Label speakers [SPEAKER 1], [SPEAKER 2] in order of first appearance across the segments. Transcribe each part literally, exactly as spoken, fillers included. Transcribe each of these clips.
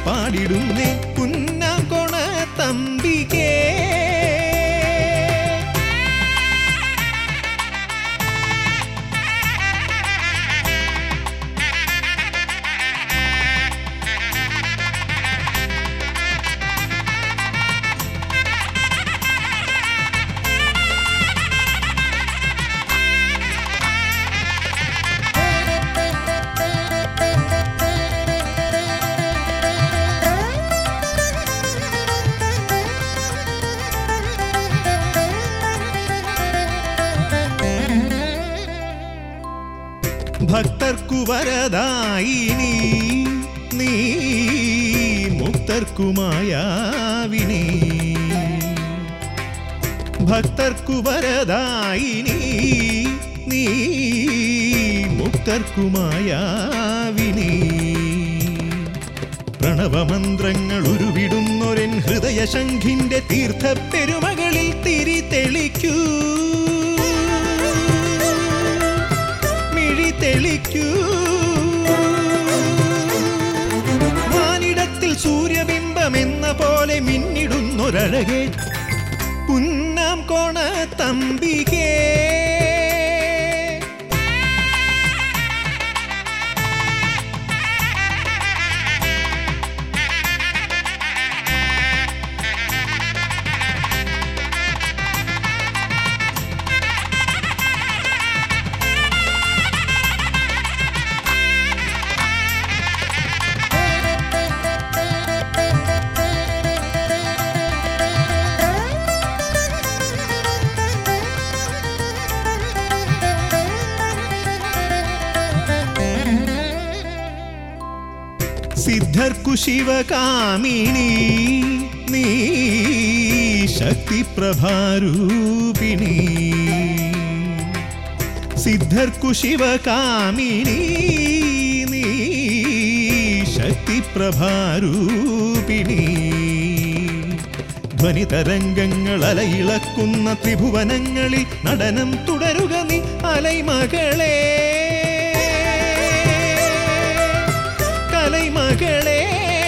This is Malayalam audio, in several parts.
[SPEAKER 1] പാടിടുന്നേ പുന്നാംകോണ തമ്പികേ. ഭക്തർക്കു വരദായിനി നീ മുക്തർക്കു മായാവിനി. ഭക്തർക്കു വരദായിനി നീ മുക്തർക്കു മായാവിനി. പ്രണവമന്ത്രങ്ങൾ ഉരുവിടുന്നൊരൻ ഹൃദയശംഖിന്റെ തീർത്ഥപ്പെരുമകളിൽ തിരി തെളിക്കൂ തെളിക്കൂ. വാനിടത്തിൽ സൂര്യബിംബമെന്ന പോലെ മിന്നിടുന്നൊരഴകേ പുന്നാംകോണ തമ്പികേ. സിദ്ധർക്കു ശിവകാമിനി നീ ശക്തിപ്രഭാരൂപിണി. സിദ്ധർക്കു ശിവകാമിനി നീ ശക്തിപ്രഭാരൂപിണി. ധ്വനിതരംഗങ്ങൾ അലയിളക്കുന്ന ത്രിഭുവനങ്ങളിൽ നടനം തുടരുക നീ അലൈമകളെ കലൈമകളെ.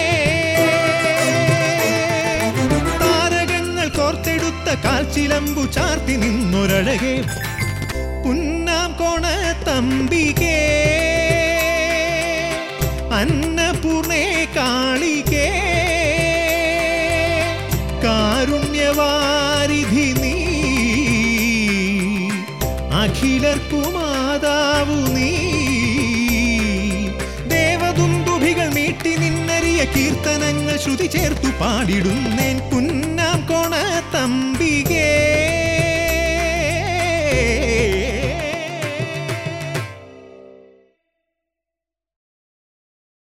[SPEAKER 1] താരകങ്ങൾ കോർത്തെടുത്ത കാൽച്ചിലമ്പു ചാർത്തി നിന്നൊരഴകേ പുന്നാംകോണ തമ്പികേ. അന്നപൂർണേ കാളികേ കാരുണ്യവാരിധി നീ. അഖിലർക്കു മാതാവു നീ. ദേവദുന്ദുഭികൾ മീട്ടി നിന്നറിയ കീർത്തനങ്ങൾ ശ്രുതി ചേർത്തു പാടിടുന്നേൻ പുന്നാംകോണ തമ്പി.